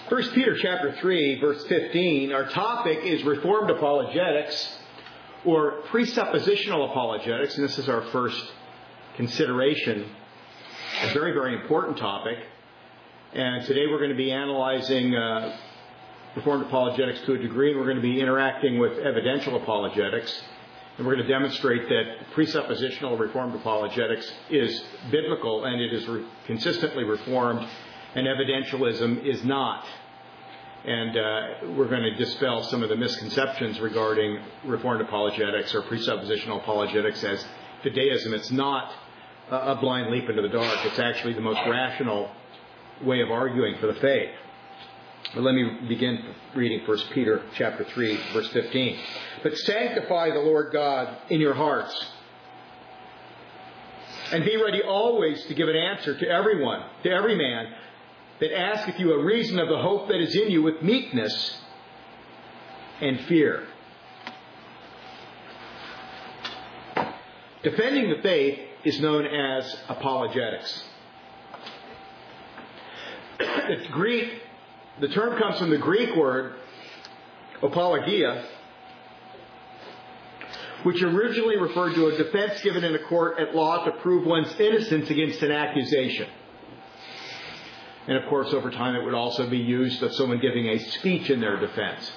1 Peter chapter 3, verse 15, our topic is Reformed apologetics, or presuppositional apologetics, and this is our first consideration. A very, very important topic. And today we're going to be analyzing Reformed apologetics to a degree, and we're going to be interacting with evidential apologetics. And we're going to demonstrate that presuppositional Reformed apologetics is biblical and it is consistently Reformed, and evidentialism is not. And we're going to dispel some of the misconceptions regarding Reformed apologetics or presuppositional apologetics as fideism. It's not a blind leap into the dark. It's actually the most rational way of arguing for the faith. But let me begin reading 1 Peter chapter 3, verse 15. But sanctify the Lord God in your hearts, and be ready always to give an answer to everyone, to every man, that asketh you a reason of the hope that is in you with meekness and fear. Defending the faith is known as apologetics. The term comes from the Greek word apologia, which originally referred to a defense given in a court at law to prove one's innocence against an accusation. And of course, over time, it would also be used of someone giving a speech in their defense.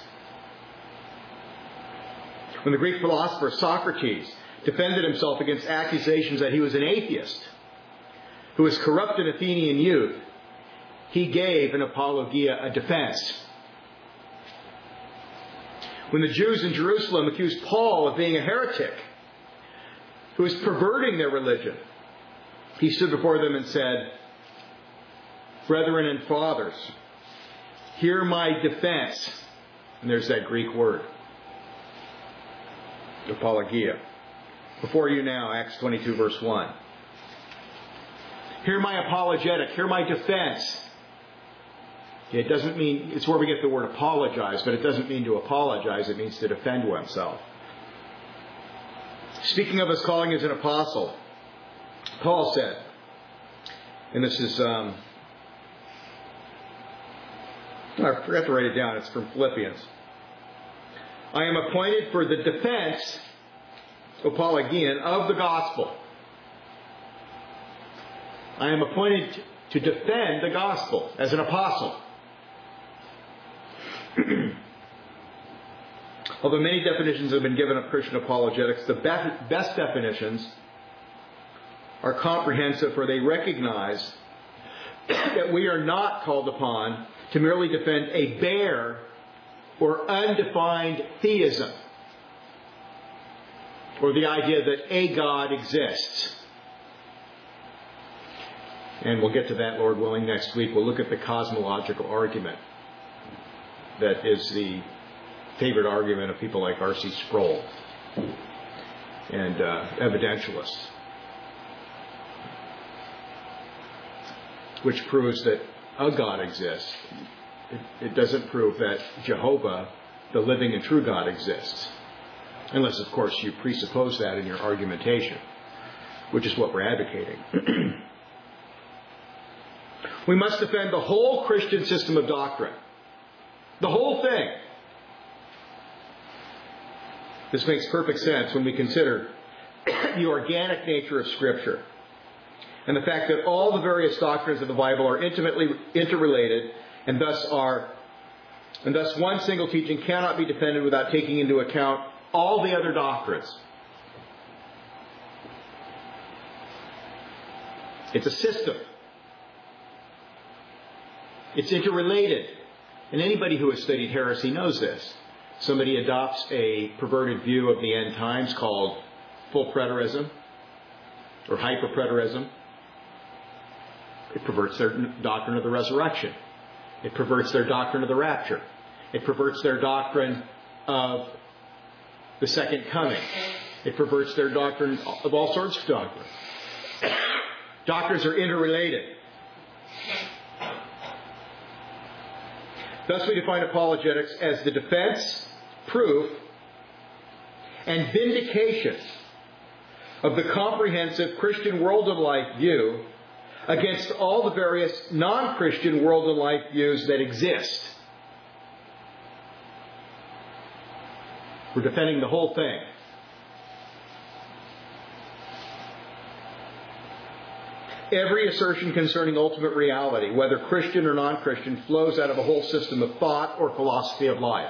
When the Greek philosopher Socrates defended himself against accusations that he was an atheist who was corrupt in Athenian youth, he gave an apologia, a defense. When the Jews in Jerusalem accused Paul of being a heretic who was perverting their religion, he stood before them and said, "Brethren and fathers, hear my defense." And there's that Greek word, apologia. Before you now, Acts 22, verse 1. Hear my apologetic, hear my defense. It doesn't mean, it's where we get the word apologize, but it doesn't mean to apologize, it means to defend oneself. Speaking of his calling as an apostle, Paul said, and this is, I forgot to write it down, it's from Philippians. I am appointed for the defense, apologian, of the gospel. I am appointed to defend the gospel as an apostle. Although many definitions have been given of Christian apologetics, the best definitions are comprehensive, for they recognize that we are not called upon to merely defend a bare or undefined theism, or the idea that a God exists. And we'll get to that, Lord willing, next week. We'll look at the cosmological argument that is the favorite argument of people like R.C. Sproul and evidentialists, which proves that a God exists. It doesn't prove that Jehovah, the living and true God, exists. Unless, of course, you presuppose that in your argumentation, which is what we're advocating. We must defend the whole Christian system of doctrine. The whole thing. This makes perfect sense when we consider the organic nature of Scripture and the fact that all the various doctrines of the Bible are intimately interrelated, and thus one single teaching cannot be defended without taking into account all the other doctrines. It's a system. It's interrelated. And anybody who has studied heresy knows this. Somebody adopts a perverted view of the end times called full preterism or hyper-preterism. It perverts their doctrine of the resurrection. It perverts their doctrine of the rapture. It perverts their doctrine of the second coming. It perverts their doctrine of all sorts of doctrine. Doctrines are interrelated. Thus we define apologetics as the defense, proof, and vindication of the comprehensive Christian world of life view against all the various non-Christian world and life views that exist. We're defending the whole thing. Every assertion concerning ultimate reality, whether Christian or non-Christian, flows out of a whole system of thought or philosophy of life.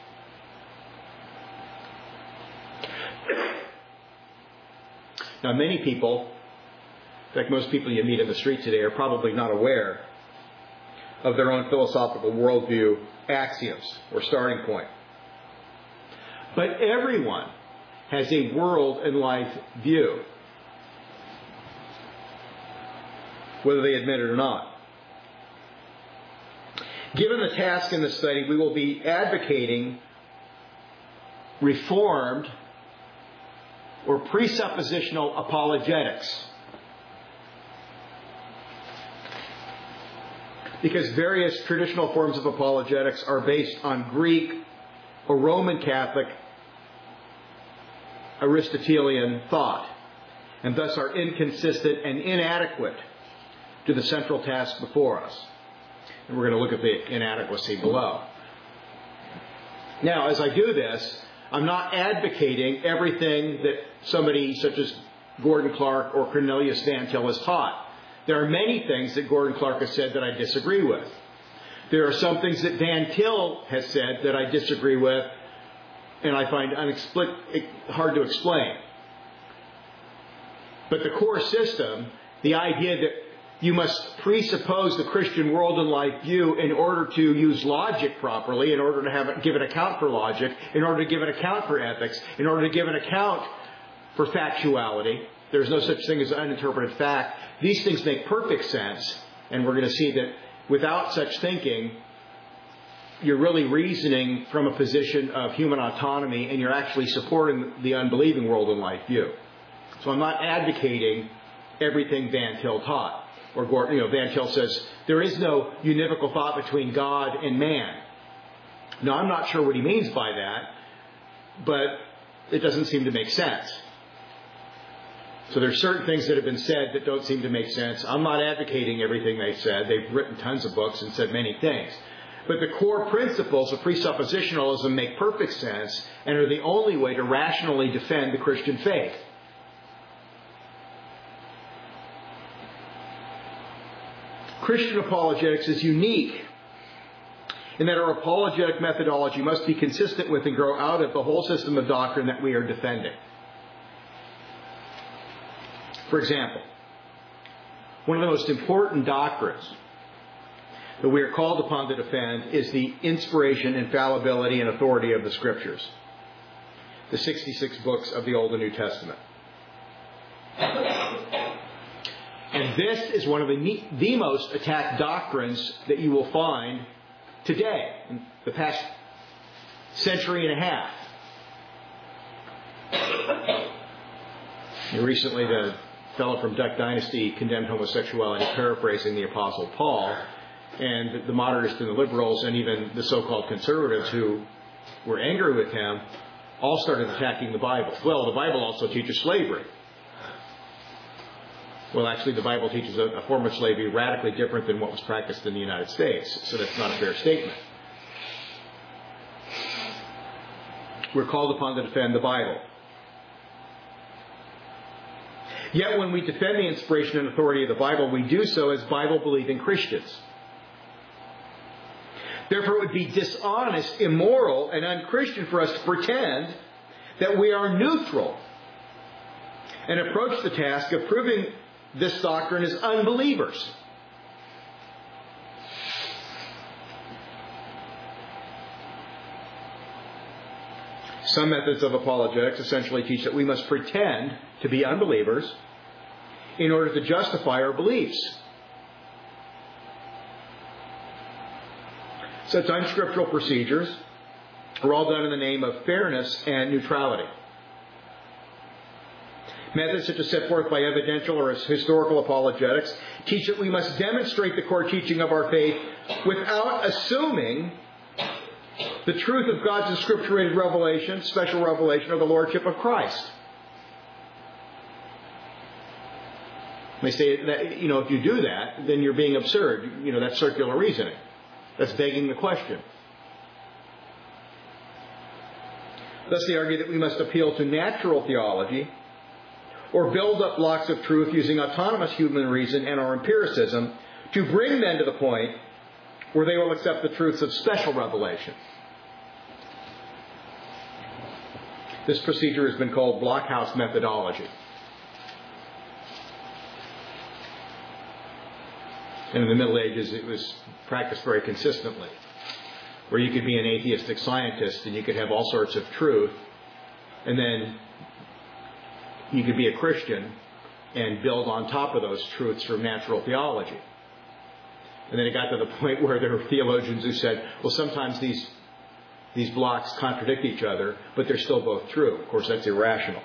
Now, many people, in fact, most people you meet in the street today, are probably not aware of their own philosophical worldview axioms or starting point. But everyone has a world and life view, whether they admit it or not. Given the task in this study, we will be advocating reformed or presuppositional apologetics. Because various traditional forms of apologetics are based on Greek or Roman Catholic Aristotelian thought, and thus are inconsistent and inadequate to the central task before us. And we're going to look at the inadequacy below. Now, as I do this, I'm not advocating everything that somebody such as Gordon Clark or Cornelius Van Til has taught. There are many things that Gordon Clark has said that I disagree with. There are some things that Van Til has said that I disagree with, and I find hard to explain. But the core system, the idea that you must presuppose the Christian world and life view in order to use logic properly, in order to give an account for logic, in order to give an account for ethics, in order to give an account for factuality. There's no such thing as uninterpreted fact. These things make perfect sense, and we're going to see that without such thinking, you're really reasoning from a position of human autonomy, and you're actually supporting the unbelieving world and life view. So I'm not advocating everything Van Til taught. Or Van Til says there is no univocal thought between God and man. Now, I'm not sure what he means by that, but it doesn't seem to make sense. So there's certain things that have been said that don't seem to make sense. I'm not advocating everything they said. They've written tons of books and said many things. But the core principles of presuppositionalism make perfect sense and are the only way to rationally defend the Christian faith. Christian apologetics is unique in that our apologetic methodology must be consistent with and grow out of the whole system of doctrine that we are defending. For example, one of the most important doctrines that we are called upon to defend is the inspiration, infallibility, and authority of the Scriptures, the 66 books of the Old and New Testament. And this is one of the most attacked doctrines that you will find today, in the past century and a half. Recently, the fellow from Duck Dynasty condemned homosexuality, paraphrasing the Apostle Paul, and the modernists and the liberals and even the so-called conservatives who were angry with him all started attacking the Bible. Well, the Bible also teaches slavery. Well, actually, the Bible teaches a form of slavery radically different than what was practiced in the United States. So that's not a fair statement. We're called upon to defend the Bible. Yet when we defend the inspiration and authority of the Bible, we do so as Bible-believing Christians. Therefore, it would be dishonest, immoral, and unchristian for us to pretend that we are neutral and approach the task of proving this doctrine as unbelievers. Some methods of apologetics essentially teach that we must pretend to be unbelievers in order to justify our beliefs. Such unscriptural procedures are all done in the name of fairness and neutrality. Methods such as set forth by evidential or historical apologetics teach that we must demonstrate the core teaching of our faith without assuming the truth of God's inscripturated revelation, special revelation of the Lordship of Christ. They say that, if you do that, then you're being absurd. That's circular reasoning. That's begging the question. Thus, they argue that we must appeal to natural theology or build up blocks of truth using autonomous human reason and our empiricism to bring men to the point where they will accept the truths of special revelation. This procedure has been called blockhouse methodology. And in the Middle Ages, it was practiced very consistently, where you could be an atheistic scientist and you could have all sorts of truth, and then you could be a Christian and build on top of those truths from natural theology. And then it got to the point where there were theologians who said, well, sometimes these blocks contradict each other, but they're still both true. Of course, that's irrational.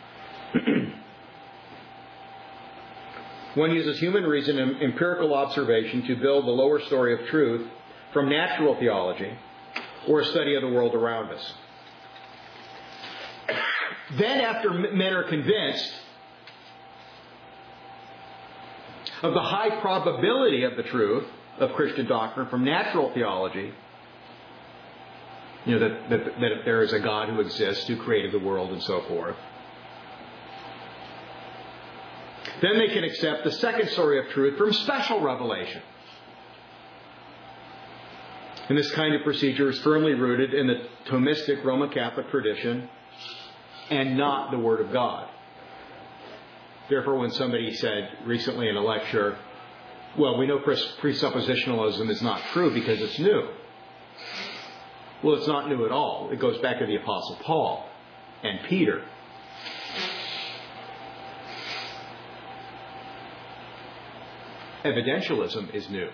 One uses human reason and empirical observation to build the lower story of truth from natural theology or a study of the world around us. Then, after men are convinced of the high probability of the truth of Christian doctrine from natural theology, that there is a God who exists, who created the world and so forth, then they can accept the second story of truth from special revelation. And this kind of procedure is firmly rooted in the Thomistic Roman Catholic tradition and not the Word of God. Therefore, when somebody said recently in a lecture, well, we know presuppositionalism is not true because it's new. Well, it's not new at all. It goes back to the Apostle Paul and Peter. Evidentialism is new.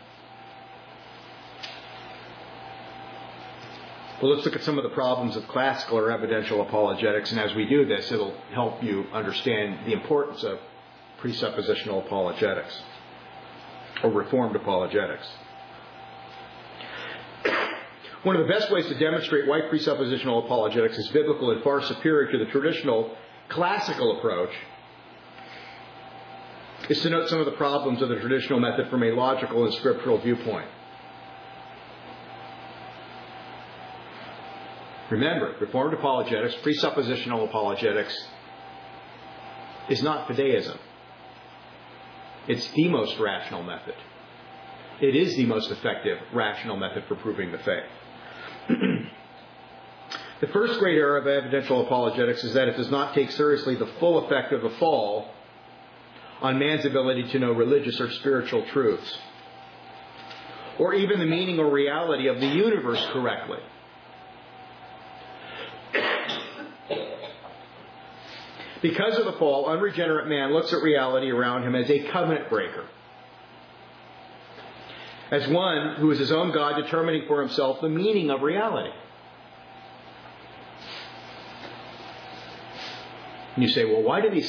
Well, let's look at some of the problems of classical or evidential apologetics, and as we do this, it'll help you understand the importance of presuppositional apologetics or Reformed apologetics. One of the best ways to demonstrate why presuppositional apologetics is biblical and far superior to the traditional classical approach is to note some of the problems of the traditional method from a logical and scriptural viewpoint. Remember, Reformed apologetics, presuppositional apologetics, is not fideism. It's the most rational method. It is the most effective rational method for proving the faith. The first great error of evidential apologetics is that it does not take seriously the full effect of the fall on man's ability to know religious or spiritual truths, or even the meaning or reality of the universe correctly. Because of the fall, unregenerate man looks at reality around him as a covenant breaker, as one who is his own God determining for himself the meaning of reality. And you say, well, why do these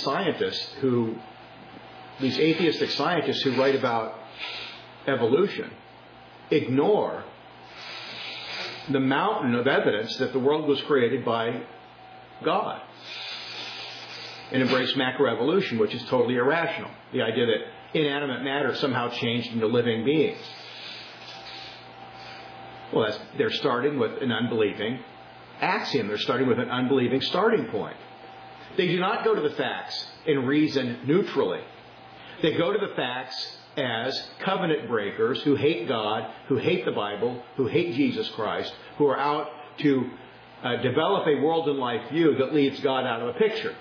atheistic scientists who write about evolution ignore the mountain of evidence that the world was created by God and embrace macroevolution, which is totally irrational? The idea that inanimate matter somehow changed into living beings. Well, they're starting with an unbelieving axiom. They're starting with an unbelieving starting point. They do not go to the facts and reason neutrally. They go to the facts as covenant breakers who hate God, who hate the Bible, who hate Jesus Christ, who are out to develop a world and life view that leaves God out of the picture.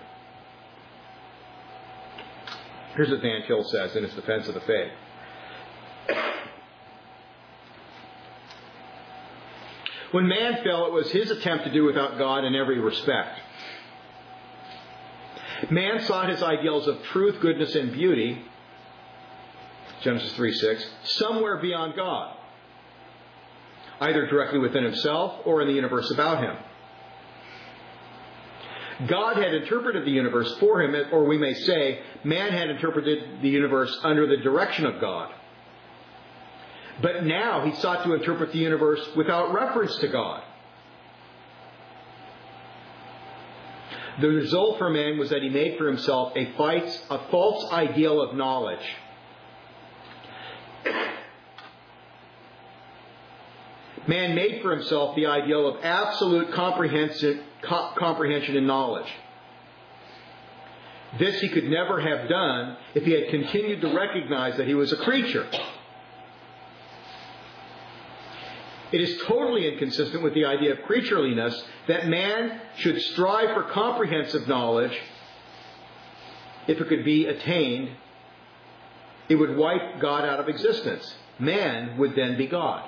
Here's what Van Til says in his defense of the faith. When man fell, it was his attempt to do without God in every respect. Man sought his ideals of truth, goodness, and beauty, Genesis 3:6, somewhere beyond God, either directly within himself or in the universe about him. God had interpreted the universe for him, or we may say, man had interpreted the universe under the direction of God. But now he sought to interpret the universe without reference to God. The result for man was that he made for himself a false ideal of knowledge. Man made for himself the ideal of absolute comprehension and knowledge. This he could never have done if he had continued to recognize that he was a creature. It is totally inconsistent with the idea of creatureliness that man should strive for comprehensive knowledge. If it could be attained, it would wipe God out of existence. Man would then be God.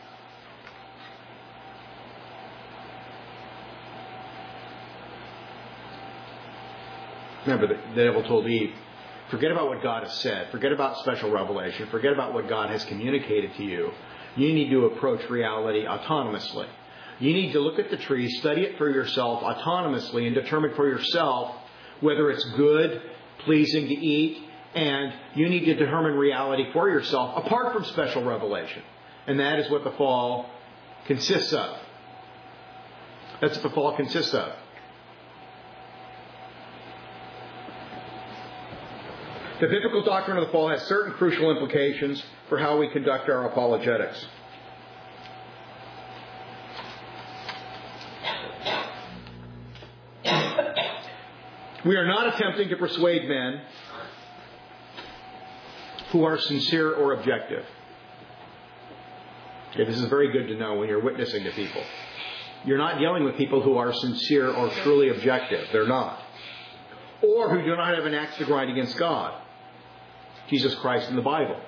Remember, the devil told Eve, forget about what God has said. Forget about special revelation. Forget about what God has communicated to you. You need to approach reality autonomously. You need to look at the tree, study it for yourself autonomously, and determine for yourself whether it's good, pleasing to eat, and you need to determine reality for yourself apart from special revelation. And that is what the fall consists of. That's what the fall consists of. The biblical doctrine of the fall has certain crucial implications for how we conduct our apologetics. We are not attempting to persuade men who are sincere or objective. Okay, this is very good to know when you're witnessing to people. You're not dealing with people who are sincere or truly objective. They're not. Or who do not have an axe to grind against God, Jesus Christ and the Bible.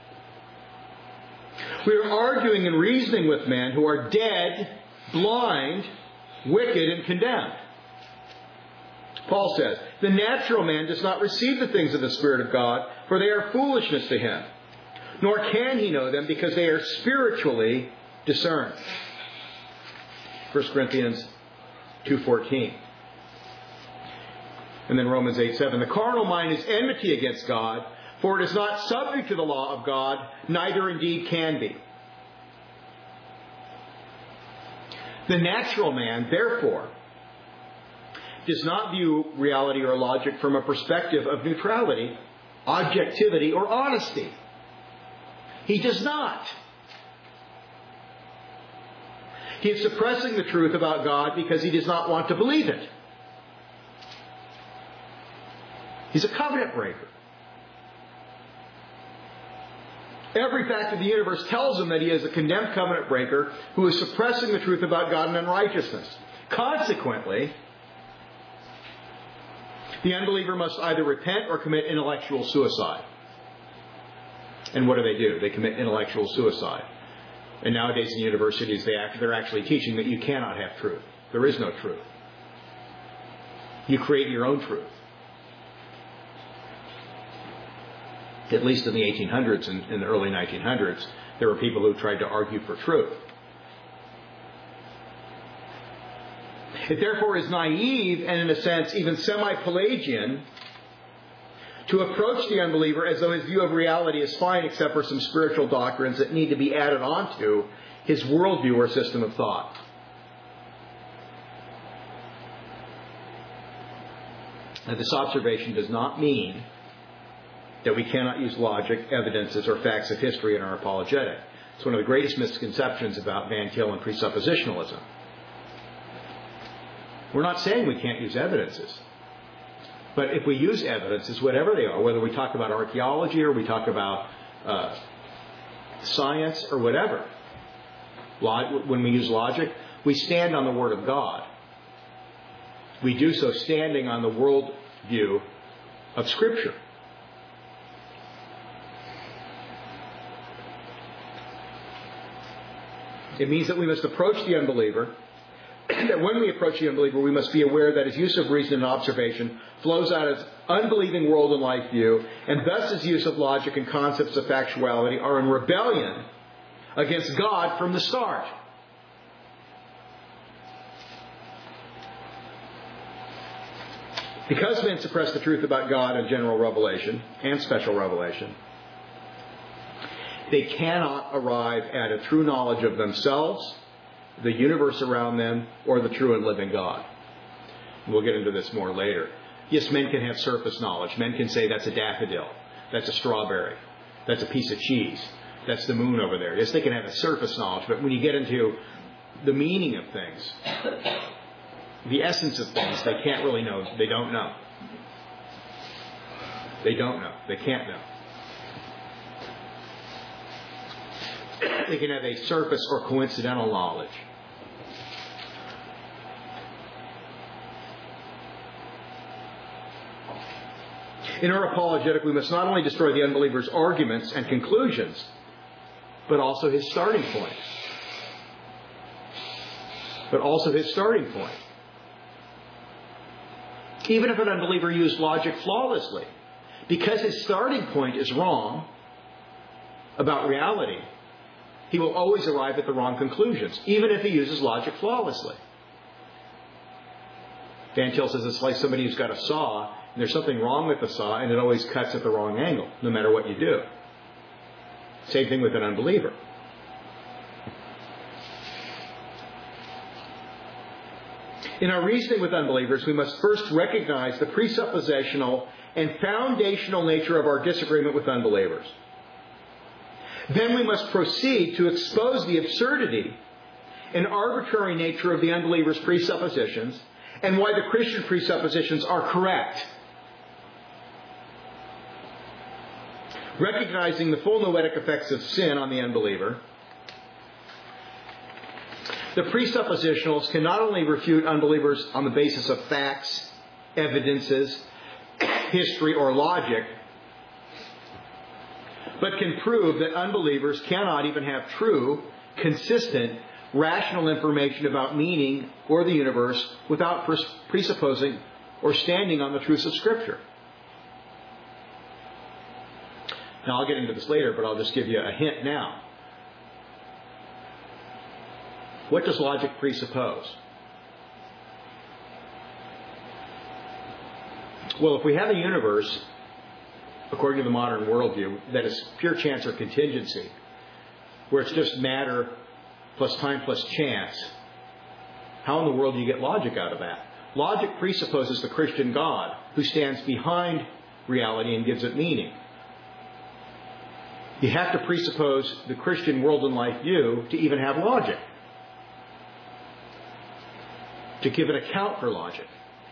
We are arguing and reasoning with men who are dead, blind, wicked, and condemned. Paul says, the natural man does not receive the things of the Spirit of God, for they are foolishness to him. Nor can he know them, because they are spiritually discerned. 1 Corinthians 2:14. And then Romans 8:7. The carnal mind is enmity against God, for it is not subject to the law of God, neither indeed can be. The natural man, therefore, does not view reality or logic from a perspective of neutrality, objectivity, or honesty. He does not. He is suppressing the truth about God because he does not want to believe it. He's a covenant breaker. Every fact of the universe tells him that he is a condemned covenant breaker who is suppressing the truth about God and unrighteousness. Consequently, the unbeliever must either repent or commit intellectual suicide. And what do? They commit intellectual suicide. And nowadays in universities, they're actually teaching that you cannot have truth. There is no truth. You create your own truth. At least in the 1800s and in the early 1900s, there were people who tried to argue for truth. It therefore is naive and, in a sense, even semi-Pelagian to approach the unbeliever as though his view of reality is fine except for some spiritual doctrines that need to be added onto his worldview or system of thought. Now, this observation does not mean that we cannot use logic, evidences, or facts of history in our apologetic. It's one of the greatest misconceptions about Van Til and presuppositionalism. We're not saying we can't use evidences. But if we use evidences, whatever they are, whether we talk about archaeology or we talk about science or whatever, when we use logic, we stand on the Word of God. We do so standing on the world view of Scripture. It means that we must approach the unbeliever, that when we approach the unbeliever, we must be aware that his use of reason and observation flows out of his unbelieving world and life view, and thus his use of logic and concepts of factuality are in rebellion against God from the start. Because men suppress the truth about God and general revelation and special revelation, they cannot arrive at a true knowledge of themselves, the universe around them, or the true and living God. We'll get into this more later. Yes, men can have surface knowledge. Men can say that's a daffodil. That's a strawberry. That's a piece of cheese. That's the moon over there. Yes, they can have a surface knowledge. But when you get into the meaning of things, the essence of things, they can't really know. They don't know. They don't know. They can't know. They can have a surface or coincidental knowledge. In our apologetic, we must not only destroy the unbeliever's arguments and conclusions, but also his starting point. Even if an unbeliever used logic flawlessly, because his starting point is wrong about reality, he will always arrive at the wrong conclusions, even if he uses logic flawlessly. Van Til says it's like somebody who's got a saw, and there's something wrong with the saw, and it always cuts at the wrong angle, no matter what you do. Same thing with an unbeliever. In our reasoning with unbelievers, we must first recognize the presuppositional and foundational nature of our disagreement with unbelievers. Then we must proceed to expose the absurdity and arbitrary nature of the unbeliever's presuppositions and why the Christian presuppositions are correct. Recognizing the full noetic effects of sin on the unbeliever, the presuppositionalists can not only refute unbelievers on the basis of facts, evidences, history, or logic, but can prove that unbelievers cannot even have true, consistent, rational information about meaning or the universe without presupposing or standing on the truths of Scripture. Now, I'll get into this later, but I'll just give you a hint now. What does logic presuppose? Well, if we have a universe, according to the modern worldview, that is pure chance or contingency, where it's just matter plus time plus chance, how in the world do you get logic out of that? Logic presupposes the Christian God who stands behind reality and gives it meaning. You have to presuppose the Christian world and life view to even have logic, to give an account for logic.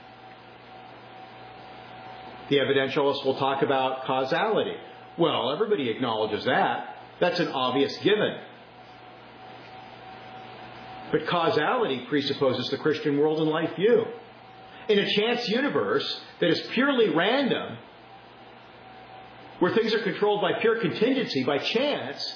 The evidentialists will talk about causality. Well, everybody acknowledges that. That's an obvious given. But causality presupposes the Christian world and life view. In a chance universe that is purely random, where things are controlled by pure contingency, by chance,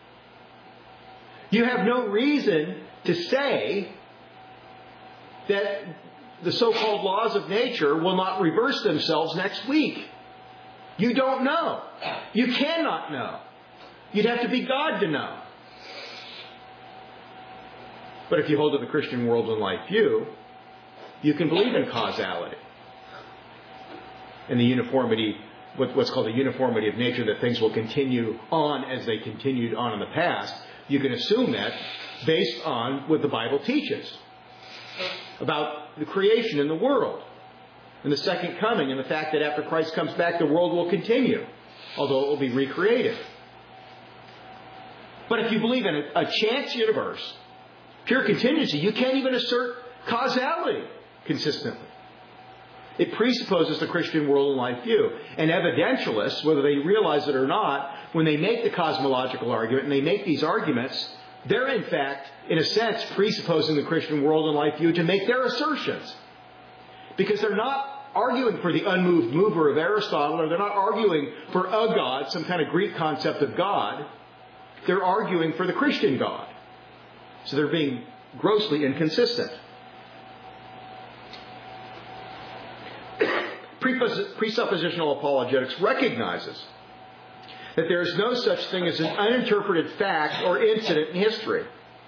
you have no reason to say that the so-called laws of nature will not reverse themselves next week. You don't know. You cannot know. You'd have to be God to know. But if you hold to the Christian world and life view, you can believe in causality and the uniformity, what's called the uniformity of nature, that things will continue on as they continued on in the past. You can assume that based on what the Bible teaches about the creation in the world and the second coming and the fact that after Christ comes back, the world will continue, although it will be recreated. But if you believe in a chance universe, pure contingency, you can't even assert causality consistently. It presupposes the Christian world and life view. And evidentialists, whether they realize it or not, when they make the cosmological argument and they make these arguments, they're in fact, in a sense, presupposing the Christian world and life view to make their assertions. Because they're not arguing for the unmoved mover of Aristotle, or they're not arguing for a God, some kind of Greek concept of God. They're arguing for the Christian God. So they're being grossly inconsistent. Presuppositional apologetics recognizes that there is no such thing as an uninterpreted fact or incident in history.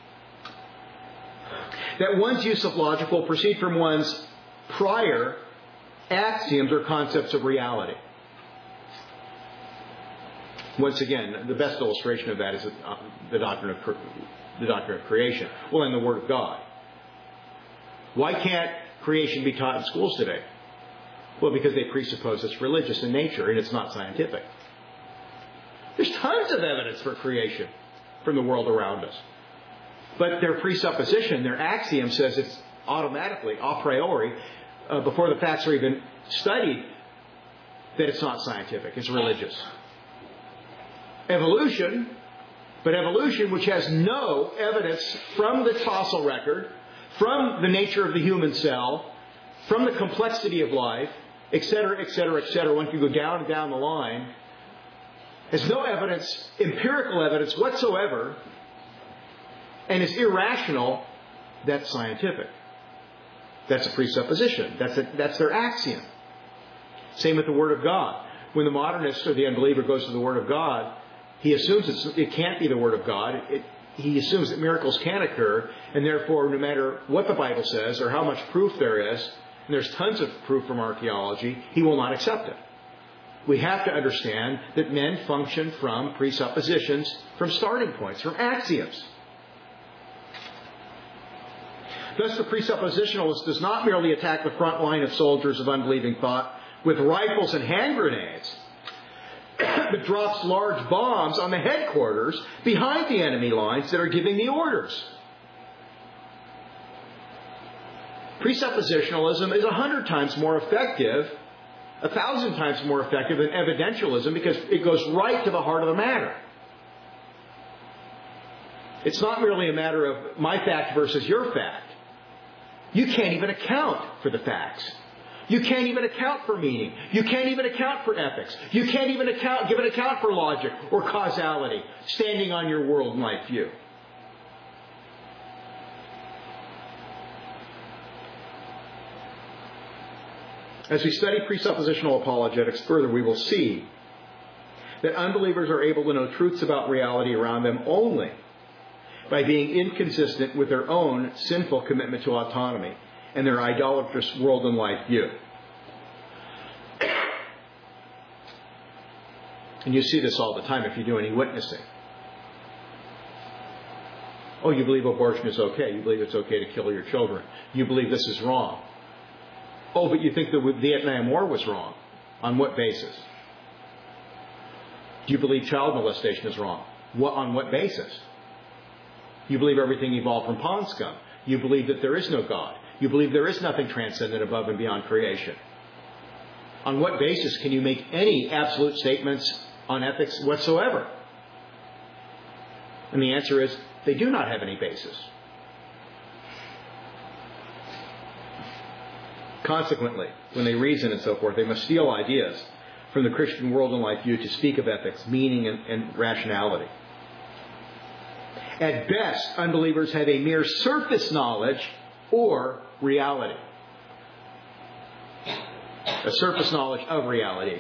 That one's use of logic will proceed from one's prior axioms or concepts of reality. Once again, the best illustration of that is the doctrine of creation. Well, in the Word of God. Why can't creation be taught in schools today? Well, because they presuppose it's religious in nature and it's not scientific. There's tons of evidence for creation from the world around us. But their presupposition, their axiom says it's automatically, a priori, before the facts are even studied, that it's not scientific, it's religious. Evolution, but evolution which has no evidence from the fossil record, from the nature of the human cell, from the complexity of life, etc., etc., etc. One can go down and down the line. Has no evidence, empirical evidence whatsoever, and is irrational. That's scientific. That's a presupposition. That's their axiom. Same with the Word of God. When the modernist or the unbeliever goes to the Word of God, he assumes it can't be the Word of God. He assumes that miracles can occur, and therefore, no matter what the Bible says or how much proof there is, and there's tons of proof from archaeology, he will not accept it. We have to understand that men function from presuppositions, from starting points, from axioms. Thus, the presuppositionalist does not merely attack the front line of soldiers of unbelieving thought with rifles and hand grenades, but drops large bombs on the headquarters behind the enemy lines that are giving the orders. Presuppositionalism is 100 times more effective, 1,000 times more effective than evidentialism because it goes right to the heart of the matter. It's not merely a matter of my fact versus your fact. You can't even account for the facts. You can't even account for meaning. You can't even account for ethics. You can't even give an account for logic or causality, standing on your world and life view. As we study presuppositional apologetics further, we will see that unbelievers are able to know truths about reality around them only by being inconsistent with their own sinful commitment to autonomy and their idolatrous world and life view. And you see this all the time if you do any witnessing. Oh, you believe abortion is okay. You believe it's okay to kill your children. You believe this is wrong. Oh, but you think the Vietnam War was wrong. On what basis? Do you believe child molestation is wrong? On what basis? You believe everything evolved from pond scum. You believe that there is no God. You believe there is nothing transcendent above and beyond creation. On what basis can you make any absolute statements on ethics whatsoever? And the answer is, they do not have any basis. Consequently, when they reason and so forth, they must steal ideas from the Christian world and life view to speak of ethics, meaning, and rationality. At best, unbelievers have a mere surface knowledge or reality. A surface knowledge of reality,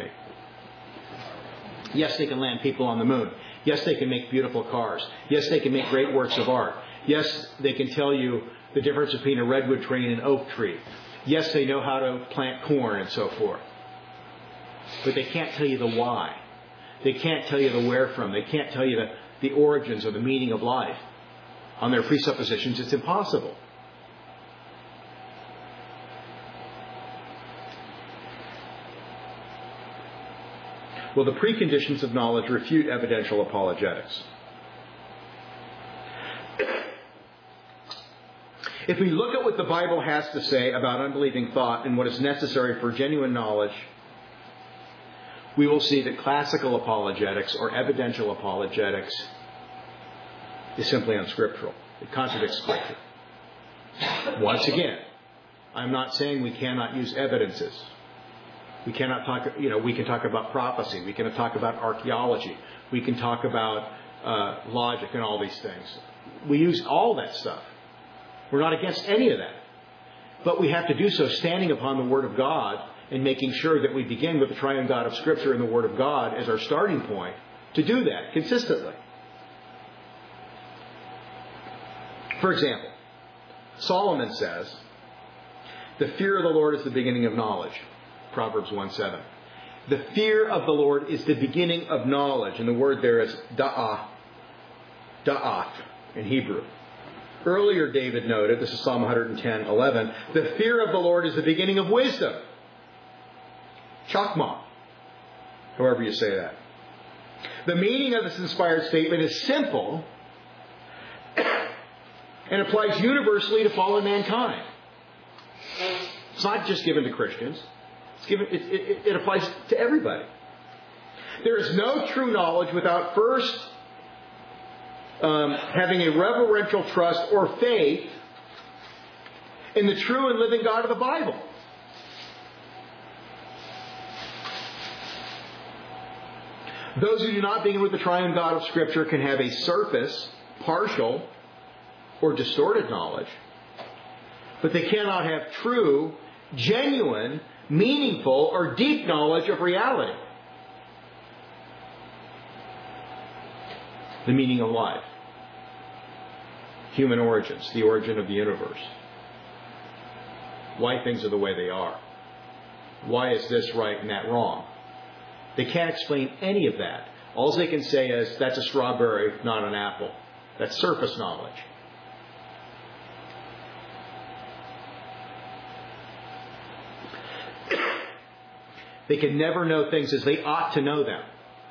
Yes, they can land people on the moon. Yes, they can make beautiful cars. Yes, they can make great works of art. Yes, they can tell you the difference between a redwood tree and an oak tree. Yes, they know how to plant corn and so forth. But they can't tell you the why. They can't tell you the where from. They can't tell you the origins or the meaning of life. On their presuppositions, it's impossible. Well, the preconditions of knowledge refute evidential apologetics. If we look at what the Bible has to say about unbelieving thought and what is necessary for genuine knowledge, we will see that classical apologetics or evidential apologetics is simply unscriptural. It contradicts Scripture. Once again, I'm not saying we cannot use evidences. We cannot talk, we can talk about prophecy. We can talk about archaeology. We can talk about logic and all these things. We use all that stuff. We're not against any of that. But we have to do so standing upon the Word of God and making sure that we begin with the triune God of Scripture and the Word of God as our starting point to do that consistently. For example, Solomon says, "The fear of the Lord is the beginning of knowledge." Proverbs 1:7. The fear of the Lord is the beginning of knowledge. And the word there is da'ath in Hebrew. Earlier, David noted, this is Psalm 110:11, the fear of the Lord is the beginning of wisdom. Chakma, however you say that. The meaning of this inspired statement is simple and applies universally to fallen mankind. It's not just given to Christians. It applies to everybody. There is no true knowledge without first having a reverential trust or faith in the true and living God of the Bible. Those who do not begin with the triune God of Scripture can have a surface, partial, or distorted knowledge, but they cannot have true, genuine, meaningful, or deep knowledge of reality. The meaning of life. Human origins, the origin of the universe. Why things are the way they are. Why is this right and that wrong? They can't explain any of that. All they can say is, that's a strawberry, not an apple. That's surface knowledge. They can never know things as they ought to know them.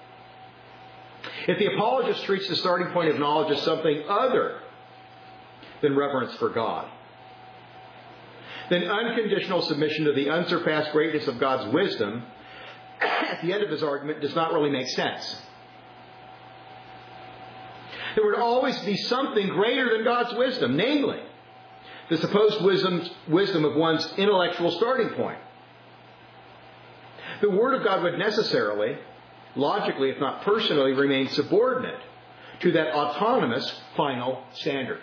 If the apologist treats the starting point of knowledge as something other than reverence for God, then unconditional submission to the unsurpassed greatness of God's wisdom at the end of his argument does not really make sense. There would always be something greater than God's wisdom, namely, the supposed wisdom of one's intellectual starting point. The Word of God would necessarily, logically, if not personally, remain subordinate to that autonomous final standard.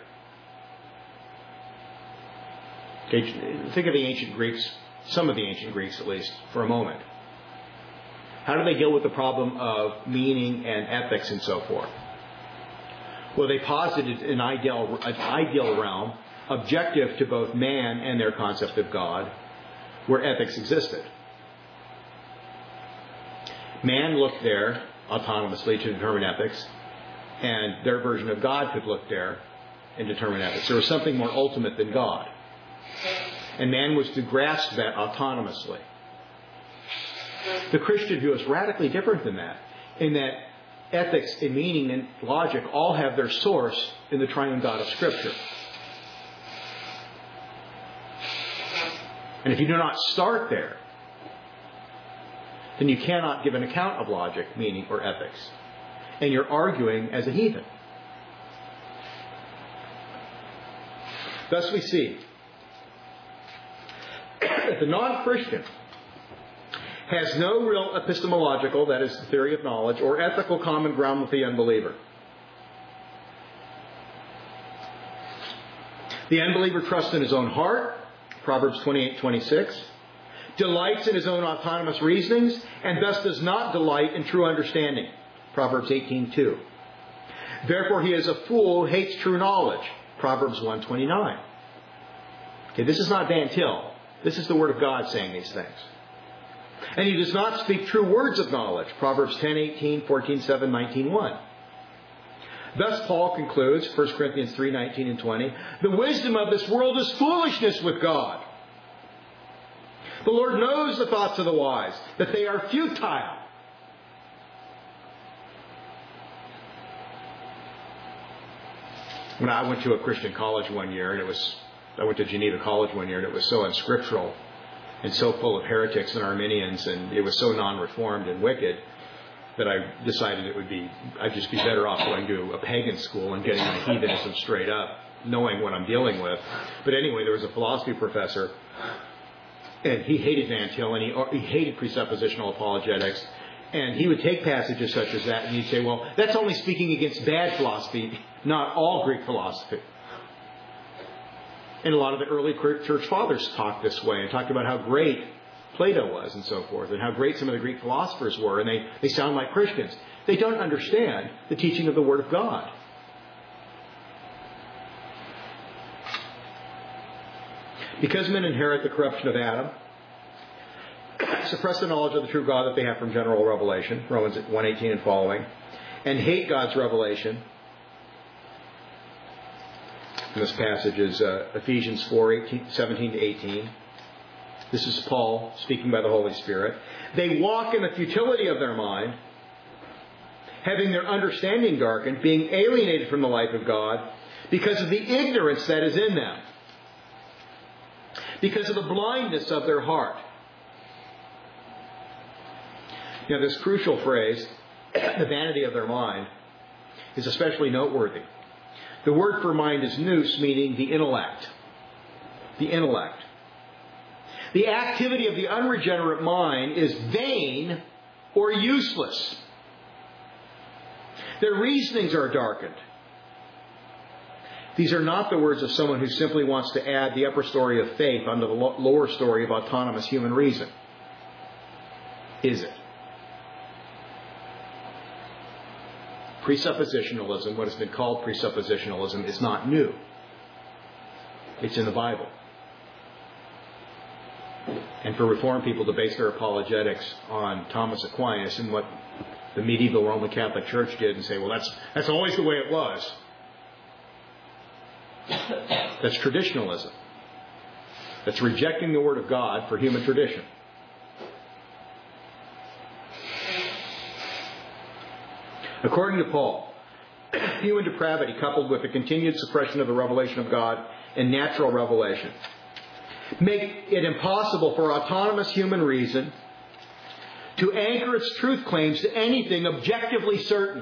Okay, think of the ancient Greeks, some of the ancient Greeks at least, for a moment. How do they deal with the problem of meaning and ethics and so forth? Well, they posited an ideal realm, objective to both man and their concept of God, where ethics existed. Man looked there autonomously to determine ethics, and their version of God could look there and determine ethics. There was something more ultimate than God. And man was to grasp that autonomously. The Christian view is radically different than that, in that ethics and meaning and logic all have their source in the triune God of Scripture. And if you do not start there, then you cannot give an account of logic, meaning, or ethics. And you're arguing as a heathen. Thus we see that the non-Christian has no real epistemological, that is, the theory of knowledge, or ethical common ground with the unbeliever. The unbeliever trusts in his own heart, Proverbs 28:26, delights in his own autonomous reasonings, and thus does not delight in true understanding, Proverbs 18:2. Therefore he is a fool who hates true knowledge, Proverbs 1:29. Okay, this is not Van Til. This is the Word of God saying these things. And he does not speak true words of knowledge, Proverbs 10:18, 14:7, 19:1. Thus Paul concludes, 1 Corinthians 3:19 and 20, the wisdom of this world is foolishness with God. The Lord knows the thoughts of the wise, that they are futile. When I went to a Christian college one year, and I went to Geneva College one year, and it was so unscriptural and so full of heretics and Arminians, and it was so non-reformed and wicked that I decided I'd just be better off going to a pagan school and getting my heathenism straight up, knowing what I'm dealing with. But anyway, there was a philosophy professor, and he hated Van Til, and he hated presuppositional apologetics, and he would take passages such as that, and he'd say, well, that's only speaking against bad philosophy, not all Greek philosophy. And a lot of the early church fathers talked this way and talked about how great Plato was and so forth, and how great some of the Greek philosophers were, and they sound like Christians. They don't understand the teaching of the Word of God. Because men inherit the corruption of Adam, suppress the knowledge of the true God that they have from general revelation, Romans 1:18 and following, and hate God's revelation, And this passage is Ephesians 4:17 to 18. This is Paul speaking by the Holy Spirit. They walk in the futility of their mind, having their understanding darkened, being alienated from the life of God because of the ignorance that is in them, because of the blindness of their heart. Now, this crucial phrase, the vanity of their mind, is especially noteworthy. The word for mind is nous, meaning the intellect. The intellect. The activity of the unregenerate mind is vain or useless. Their reasonings are darkened. These are not the words of someone who simply wants to add the upper story of faith onto the lower story of autonomous human reason. Is it? Presuppositionalism, what has been called presuppositionalism, is not new. It's in the Bible. And for Reformed people to base their apologetics on Thomas Aquinas and what the medieval Roman Catholic Church did and say, well, that's always the way it was. That's traditionalism. That's rejecting the Word of God for human tradition. According to Paul, human depravity coupled with the continued suppression of the revelation of God and natural revelation make it impossible for autonomous human reason to anchor its truth claims to anything objectively certain.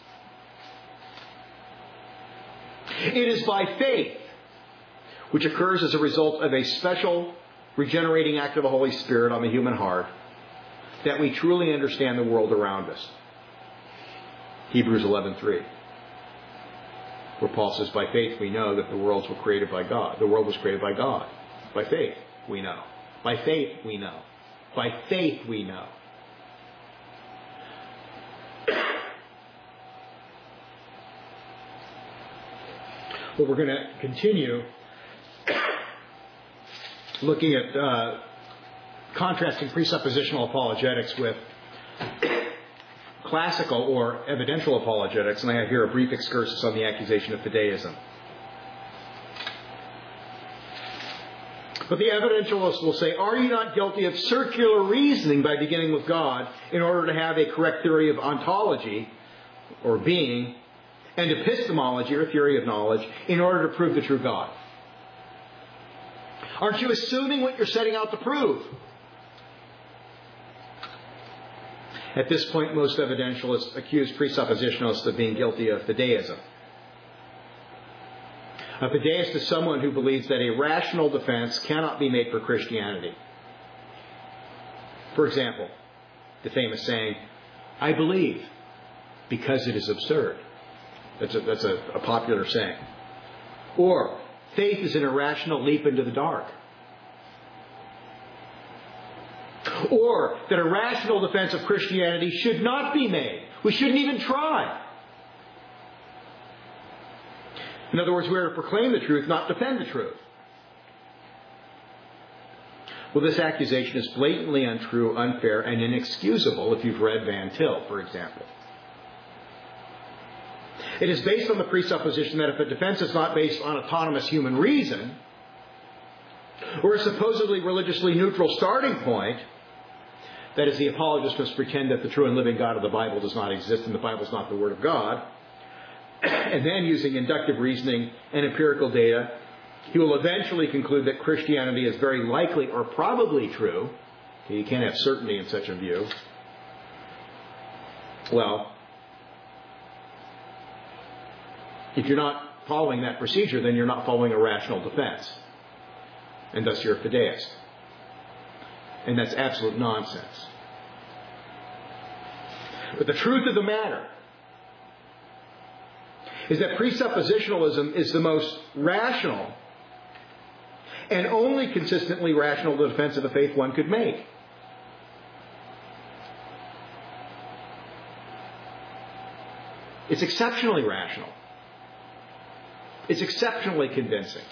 It is by faith, which occurs as a result of a special regenerating act of the Holy Spirit on the human heart, that we truly understand the world around us. Hebrews 11:3, where Paul says, by faith we know that the worlds were created by God. The world was created by God. By faith we know. By faith we know. By faith we know. Well, we're going to continue looking at contrasting presuppositional apologetics with classical or evidential apologetics, and I have here a brief excursus on the accusation of fideism. But the evidentialist will say, are you not guilty of circular reasoning by beginning with God in order to have a correct theory of ontology or being, and epistemology or theory of knowledge in order to prove the true God? Aren't you assuming what you're setting out to prove? At this point, most evidentialists accuse presuppositionalists of being guilty of fideism. A fideist is someone who believes that a rational defense cannot be made for Christianity. For example, the famous saying, I believe because it is absurd. That's a popular saying. Or, faith is an irrational leap into the dark. Or, that a rational defense of Christianity should not be made. We shouldn't even try. In other words, we are to proclaim the truth, not defend the truth. Well, this accusation is blatantly untrue, unfair, and inexcusable if you've read Van Til, for example. It is based on the presupposition that if a defense is not based on autonomous human reason, or a supposedly religiously neutral starting point, that is, the apologist must pretend that the true and living God of the Bible does not exist and the Bible is not the Word of God, and then using inductive reasoning and empirical data, he will eventually conclude that Christianity is very likely or probably true. Okay, you can't have certainty in such a view. Well, if you're not following that procedure, then you're not following a rational defense. And thus you're a fideist. And that's absolute nonsense. But the truth of the matter is that presuppositionalism is the most rational and only consistently rational defense of the faith one could make. It's exceptionally rational. It's exceptionally convincing.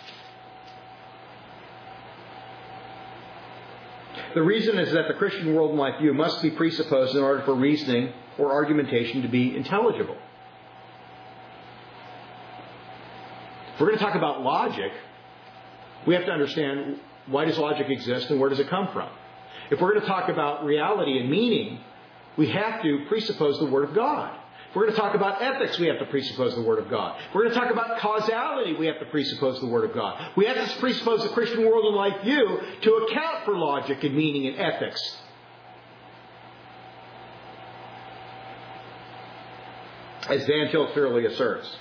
The reason is that the Christian world and life view must be presupposed in order for reasoning or argumentation to be intelligible. If we're going to talk about logic, we have to understand, why does logic exist and where does it come from? If we're going to talk about reality and meaning, we have to presuppose the Word of God. If we're going to talk about ethics, we have to presuppose the Word of God. If we're going to talk about causality, we have to presuppose the Word of God. We have to presuppose the Christian world and life view to account for logic and meaning and ethics. As Van Til clearly asserts.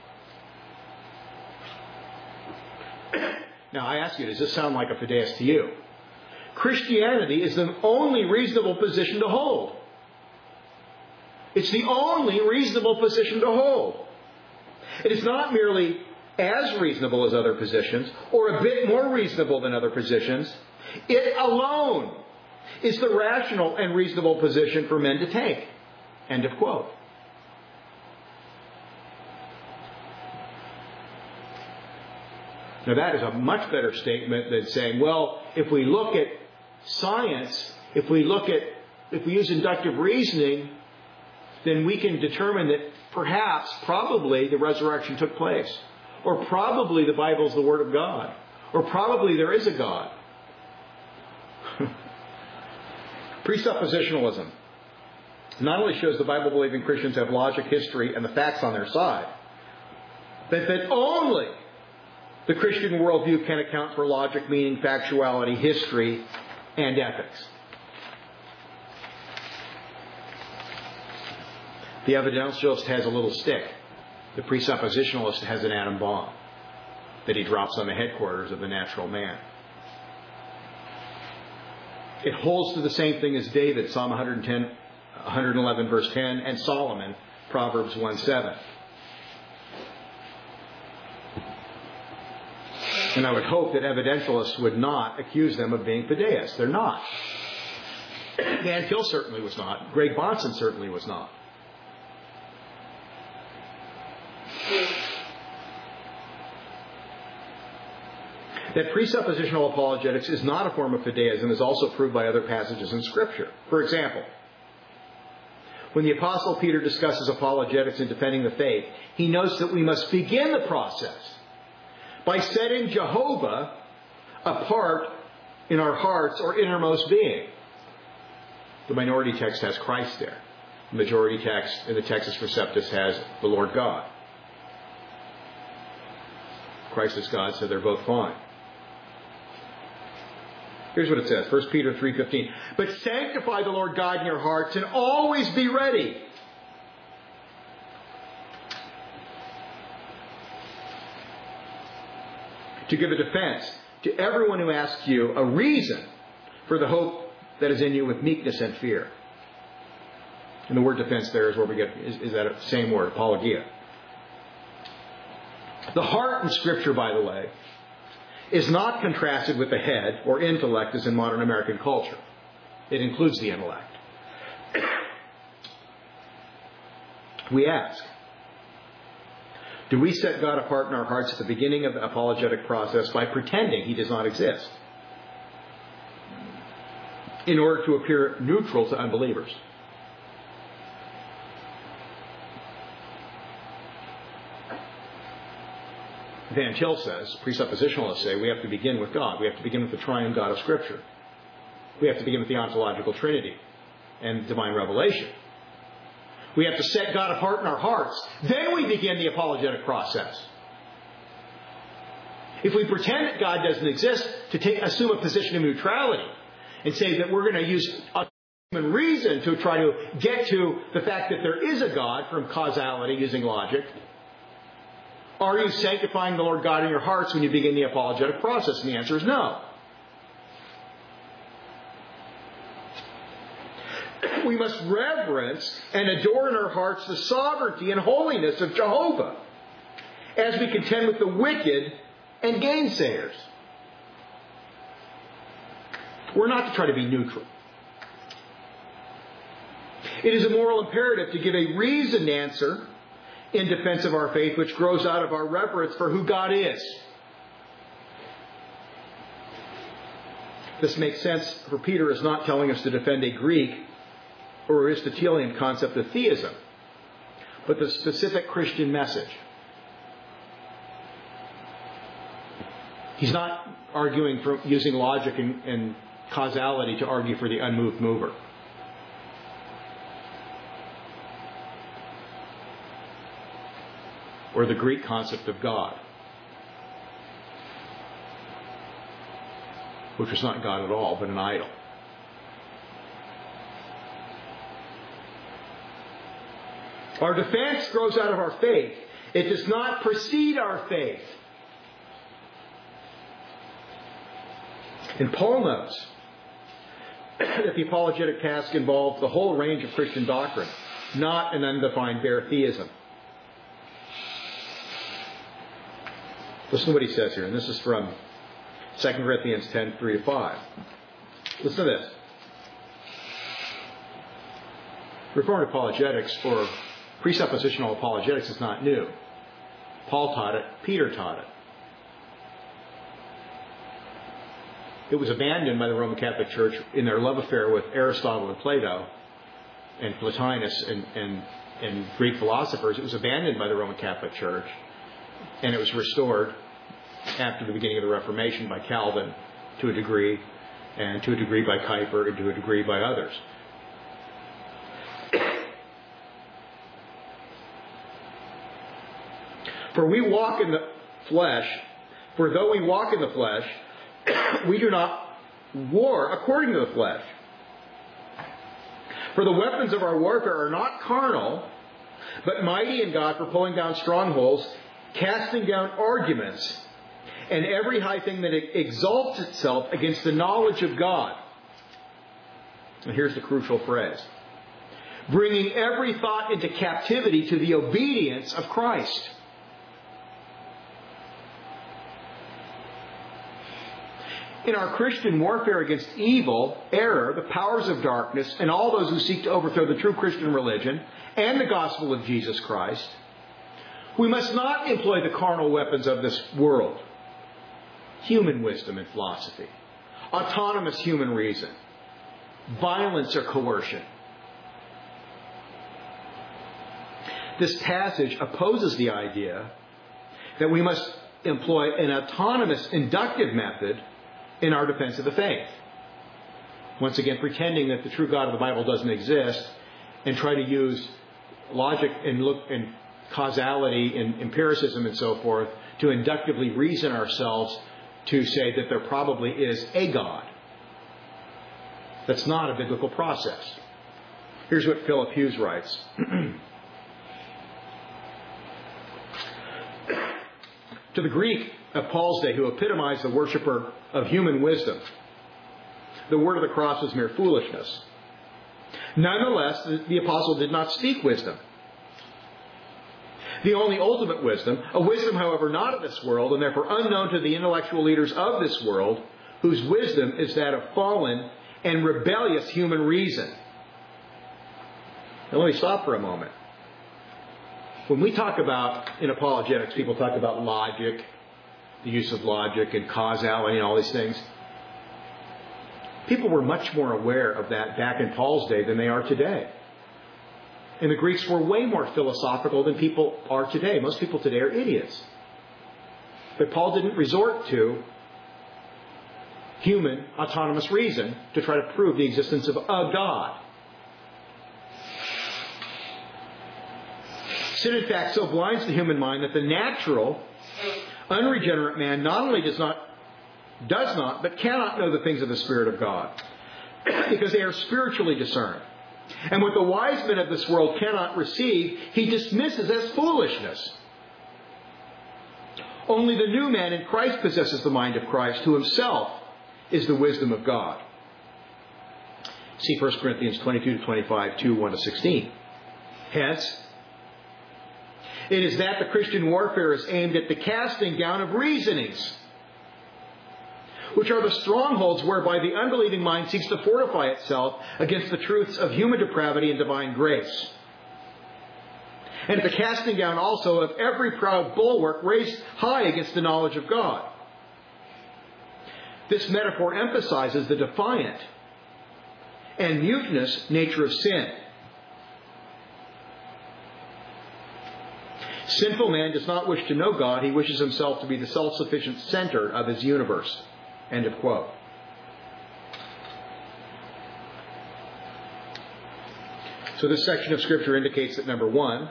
Now, I ask you, does this sound like a fideist to you? Christianity is the only reasonable position to hold. It's the only reasonable position to hold. It is not merely as reasonable as other positions or a bit more reasonable than other positions. It alone is the rational and reasonable position for men to take. End of quote. Now that is a much better statement than saying, well, if we look at science, if we use inductive reasoning, then we can determine that perhaps, probably, the resurrection took place. Or probably the Bible is the Word of God. Or probably there is a God. Presuppositionalism not only shows the Bible-believing Christians have logic, history, and the facts on their side, but that only the Christian worldview can account for logic, meaning, factuality, history, and ethics. The evidentialist has a little stick. The presuppositionalist has an atom bomb that he drops on the headquarters of the natural man. It holds to the same thing as David, Psalm 111, verse 10, and Solomon, Proverbs 1:7. And I would hope that evidentialists would not accuse them of being fideists. They're not. Van Til certainly was not. Greg Bahnsen certainly was not. That presuppositional apologetics is not a form of fideism is also proved by other passages in Scripture. For example, when the Apostle Peter discusses apologetics and defending the faith, he notes that we must begin the process by setting Jehovah apart in our hearts or innermost being. The minority text has Christ there. The majority text in the Textus Receptus has the Lord God. Christ is God, so they're both fine. Here's what it says, 1 Peter 3:15. But sanctify the Lord God in your hearts and always be ready. To give a defense to everyone who asks you a reason for the hope that is in you with meekness and fear. And the word defense there is where we get, is that same word, apologia. The heart in Scripture, by the way, is not contrasted with the head or intellect as in modern American culture. It includes the intellect. We ask, do we set God apart in our hearts at the beginning of the apologetic process by pretending He does not exist in order to appear neutral to unbelievers? Van Til says, presuppositionalists say, we have to begin with God. We have to begin with the triune God of Scripture. We have to begin with the ontological Trinity and divine revelation. We have to set God apart in our hearts. Then we begin the apologetic process. If we pretend that God doesn't exist, to assume a position of neutrality and say that we're going to use human reason to try to get to the fact that there is a God from causality using logic, are you sanctifying the Lord God in your hearts when you begin the apologetic process? And the answer is no. We must reverence and adore in our hearts the sovereignty and holiness of Jehovah as we contend with the wicked and gainsayers. We're not to try to be neutral. It is a moral imperative to give a reasoned answer in defense of our faith, which grows out of our reverence for who God is. This makes sense, for Peter is not telling us to defend a Greek or Aristotelian concept of theism, but the specific Christian message. He's not arguing for using logic and causality to argue for the unmoved mover. Or the Greek concept of God, which was not God at all, but an idol. Our defense grows out of our faith. It does not precede our faith. And Paul notes that the apologetic task involved the whole range of Christian doctrine, not an undefined bare theism. Listen to what he says here, and this is from 2 Corinthians 10, 3-5. Listen to this. Reformed apologetics, or presuppositional apologetics, is not new. Paul taught it. Peter taught it. It was abandoned by the Roman Catholic Church in their love affair with Aristotle and Plato and Plotinus and Greek philosophers. It was abandoned by the Roman Catholic Church, and it was restored after the beginning of the Reformation by Calvin to a degree, and to a degree by Kuyper, and to a degree by others. For we walk in the flesh, for though we walk in the flesh, we do not war according to the flesh. For the weapons of our warfare are not carnal, but mighty in God for pulling down strongholds, casting down arguments, and every high thing that exalts itself against the knowledge of God. And here's the crucial phrase. Bringing every thought into captivity to the obedience of Christ. In our Christian warfare against evil, error, the powers of darkness, and all those who seek to overthrow the true Christian religion and the gospel of Jesus Christ, we must not employ the carnal weapons of this world. Human wisdom and philosophy. Autonomous human reason. Violence or coercion. This passage opposes the idea that we must employ an autonomous inductive method in our defense of the faith. Once again, pretending that the true God of the Bible doesn't exist and try to use logic and causality and empiricism and so forth to inductively reason ourselves to say that there probably is a God. That's not a biblical process. Here's what Philip Hughes writes. To the Greek of Paul's day, who epitomized the worshiper of human wisdom, the word of the cross was mere foolishness. Nonetheless, the apostle did not speak wisdom. The only ultimate wisdom, a wisdom, however, not of this world, and therefore unknown to the intellectual leaders of this world, whose wisdom is that of fallen and rebellious human reason. Now let me stop for a moment. When we talk about, in apologetics, people talk about logic, the use of logic and causality and all these things. People were much more aware of that back in Paul's day than they are today. And the Greeks were way more philosophical than people are today. Most people today are idiots. But Paul didn't resort to human autonomous reason to try to prove the existence of a God. Sin, in fact, so blinds the human mind that the natural, unregenerate man not only does not, but cannot know the things of the Spirit of God, because they are spiritually discerned. And what the wise men of this world cannot receive, he dismisses as foolishness. Only the new man in Christ possesses the mind of Christ, who himself is the wisdom of God. See 1 Corinthians 22-25, 2:1-16. Hence, it is that the Christian warfare is aimed at the casting down of reasonings, which are the strongholds whereby the unbelieving mind seeks to fortify itself against the truths of human depravity and divine grace. And at the casting down also of every proud bulwark raised high against the knowledge of God. This metaphor emphasizes the defiant and mutinous nature of sin. Sinful man does not wish to know God. He wishes himself to be the self-sufficient center of his universe. End of quote. So this section of Scripture indicates that, number one,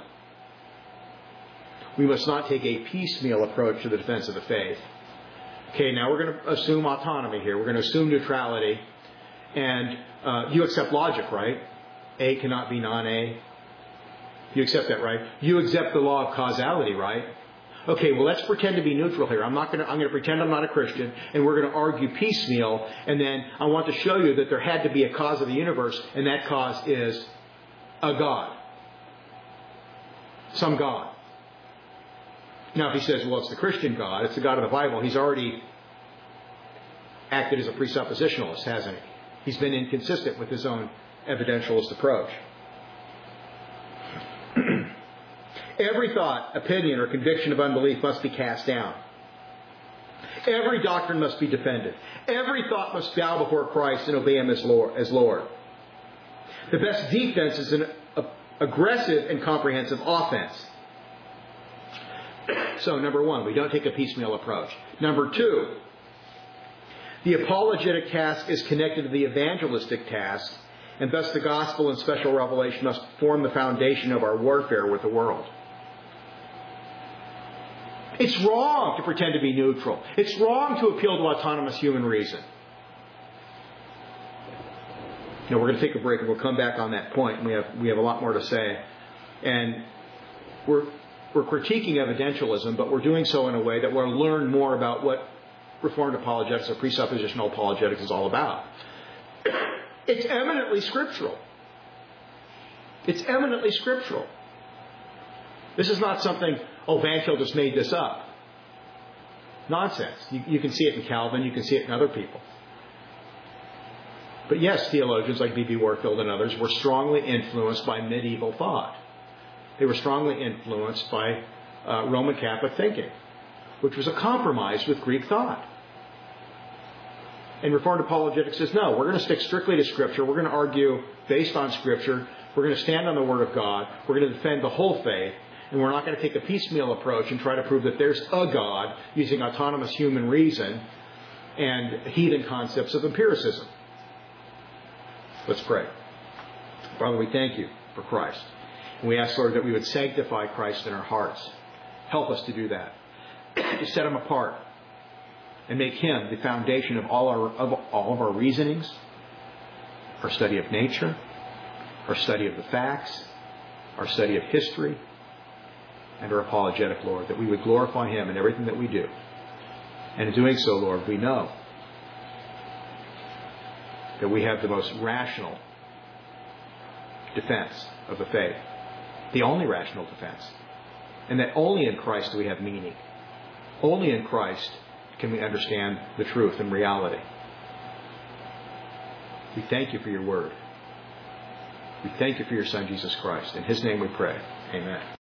we must not take a piecemeal approach to the defense of the faith. Okay, now we're going to assume autonomy here. We're going to assume neutrality. And you accept logic, right? A cannot be non-A. You accept that, right? You accept the law of causality, right? Okay, well, let's pretend to be neutral here. I'm going to pretend I'm not a Christian, and we're going to argue piecemeal, and then I want to show you that there had to be a cause of the universe, and that cause is a God. Some God. Now, if he says, well, it's the Christian God, it's the God of the Bible, he's already acted as a presuppositionalist, hasn't he? He's been inconsistent with his own evidentialist approach. Every thought, opinion, or conviction of unbelief must be cast down. Every doctrine must be defended. Every thought must bow before Christ and obey Him as Lord. The best defense is an aggressive and comprehensive offense. So, number one, we don't take a piecemeal approach. Number two, the apologetic task is connected to the evangelistic task, and thus the gospel and special revelation must form the foundation of our warfare with the world. It's wrong to pretend to be neutral. It's wrong to appeal to autonomous human reason. Now, we're going to take a break and we'll come back on that point. And we have a lot more to say. And we're critiquing evidentialism, but we're doing so in a way that we'll learn more about what Reformed apologetics or presuppositional apologetics is all about. It's eminently scriptural. It's eminently scriptural. This is not something, Van Til just made this up. Nonsense. You can see it in Calvin. You can see it in other people. But yes, theologians like B.B. Warfield and others were strongly influenced by medieval thought. They were strongly influenced by Roman Catholic thinking, which was a compromise with Greek thought. And Reformed apologetics says, no, we're going to stick strictly to Scripture. We're going to argue based on Scripture. We're going to stand on the Word of God. We're going to defend the whole faith. And we're not going to take a piecemeal approach and try to prove that there's a God using autonomous human reason and heathen concepts of empiricism. Let's pray. Father, we thank you for Christ. And we ask, Lord, that we would sanctify Christ in our hearts. Help us to do that. To set Him apart and make Him the foundation of all of our reasonings, our study of nature, our study of the facts, our study of history, and our apologetic, Lord, that we would glorify Him in everything that we do. And in doing so, Lord, we know that we have the most rational defense of the faith, the only rational defense, and that only in Christ do we have meaning. Only in Christ can we understand the truth and reality. We thank you for your word. We thank you for your Son, Jesus Christ. In His name we pray. Amen.